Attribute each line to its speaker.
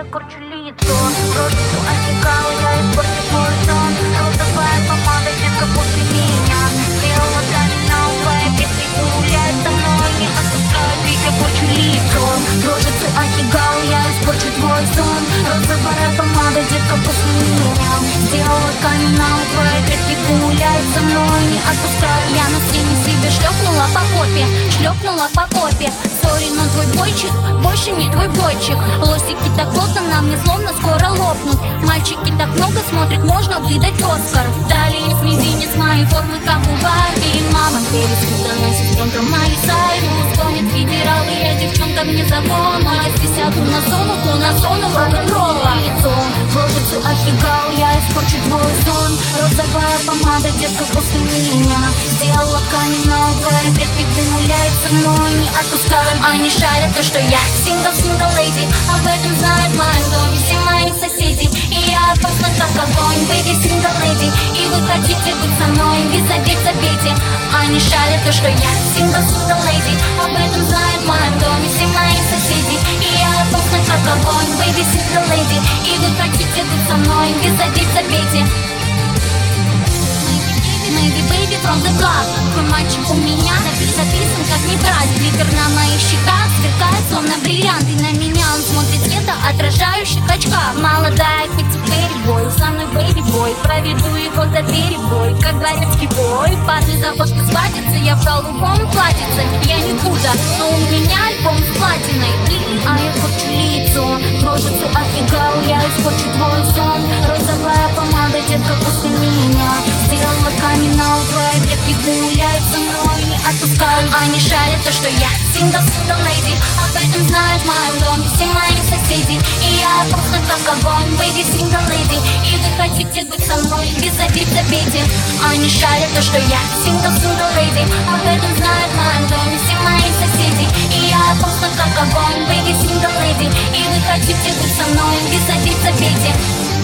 Speaker 1: корчу лицо. Рожицу отекала, я испорчу твой сон. Розовая помада, детка после меня. Сделала камень на лбе, если гуляет со мной, не отпускает, ведь я порчу лицо. Рожицу отекала, я испорчу твой сон. Розовая помада, детка после меня. Сделала камень на лбе, если гуляет со мной, не отпускает. Я на сцене себе шлепнула по попе, шлепнула по попе. Сори, но твой бойчик больше не твой бойчик. Лосики так плотно на мне, словно скоро лопнут. Мальчики так много смотрят, можно выдать Оскар. Далее с мизинец моей формы, как у Барби. Мама перескутана сестренка моей Сайрус. Помнит федералы, я девчонка вне закона. Если сяду на зону рок-н-ролла. Лицо, рожицу офигал, я испорчу твой сон. Розовая помада, детка после меня. Сделала камень на лбе, предки гуляет со мной, не отпускают. Они шарят то, что я сингл леди. Об этом знают в моем доме все мои соседи. И я опасна как огонь, baby сингл леди. И вы хотите быть со мной, без обид забейте. Они шарят то, что я сингл леди. Об этом знают в моем доме все мои соседи. И я опасна как огонь, baby сингл леди. И вы хотите быть со мной, без обид забейте. Maybe baby from the block. Твой мальчик у меня записан как не брать. Глиттер на моих щеках сверкает словно бриллианты. На меня он смотрит цвета отражающих очках. Молодая Кэти Перри бой, со мной бэйби бой. Проведу его за перебой, как дворецкий бой. Парни за фотку схватятся, я в голубом платьице. Я не Будда, но у меня альбом с платиной. А я хочу лицо, рожицу офигал, я испорчу твой сон. Розовая помада, детка после меня. Сделала камень на лбе, детки гуляют со мной, не отпускают. Они шарят то, что я сингл леди. Об этом знают в моем доме все мои соседи. И я опасна как огонь, baby сингл леди. И вы хотите быть со мной, без обид забейте. Они шарят то, что я сингл леди. Об этом знают в моем доме все мои соседи. И я опасна как огонь, baby сингл леди. И вы хотите быть со мной, без обид забейте.